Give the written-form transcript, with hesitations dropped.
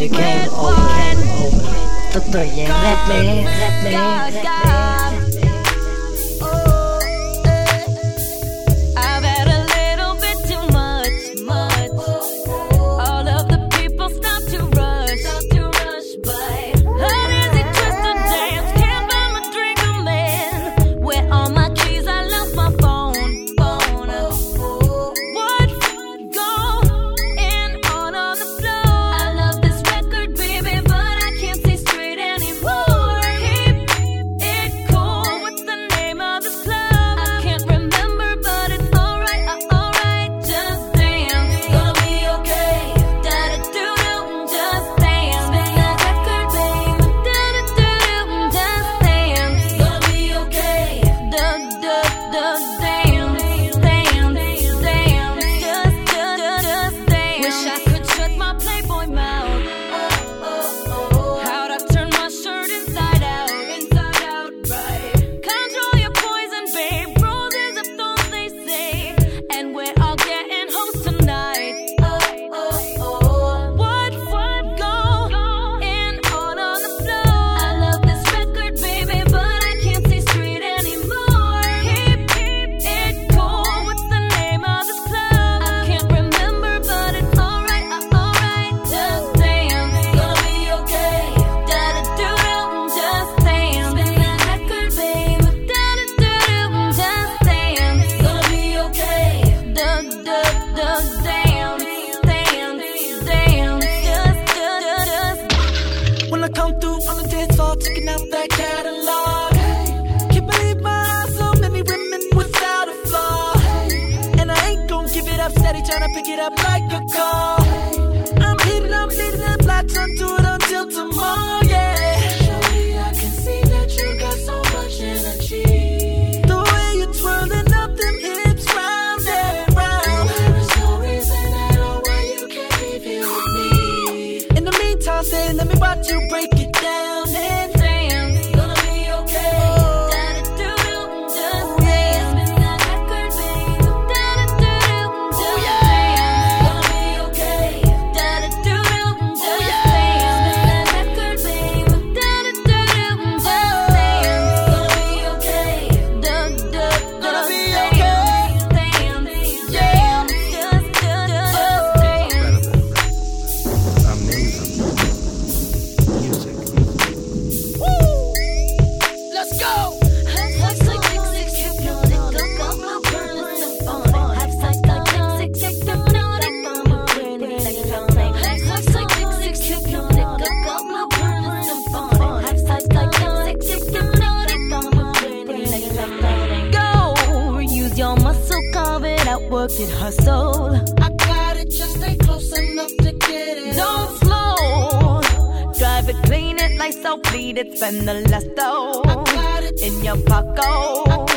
You came over. Doctor, yeah, let me. I've had a little bit too much. All of the people stop to rush, but an easy twist to dance. Can't buy my drink, a man. Where all my keys? I lost my phone. What? Go in on the floor. I love this record, baby, but I can't see straight anymore. Keep it cool. What's the name of this club? I can't remember, but it's alright, just dance. Gonna be okay. Da-da-do-do, just dance. Spin that record, babe. Da-da-do-do, just dance. Gonna be okay. Da-da-da-dance, just dance. Wish I could shut my Playboy mouth. How'd I turn my shirt inside out, right? Control your poison, babe. Roses of thorns, they say, and we're all getting hoes tonight. What? Go in on the floor. I love this record, baby, but I can't see straight anymore. Keep it cool. What's the name of this club? I can't remember, but it's alright, just dance. Gonna be okay. Da-da-do-do, just dance. Spin that record, babe. Da-da-do-do, just dance. Gonna be okay. Da-da-da-dance, just. When I come through on the dance floor, checking out that catalog. Can't believe my eyes, so many women without a flaw. And I ain't gon' give it up, steady tryna pick it up like a call. I'm hitting up, latch onto it until tomorrow, yeah. Surely I can see that you got so much energy. The way you're twirling up them hips round and round. There is no reason at all why you can't leave here with me. In the meantime, say, let me watch you break it down and Dance. Gonna be okay. Da-da-do-do, just dance. Spin that record, babe. Da-da-do-do, just dance. Gonna be okay. Da-da-do-do, just dance. Spin that record, babe. Da-da-do-do, just dance. Gonna be okay. Da-da-da, Gonna be dance. Amazing music. let's go. Go, use your muscle, carve it out, work it, hustle. I got it, just stay close enough to get it. Don't slow, drive it, clean it, like so bleed it, spend the last dough got it. in your pocket.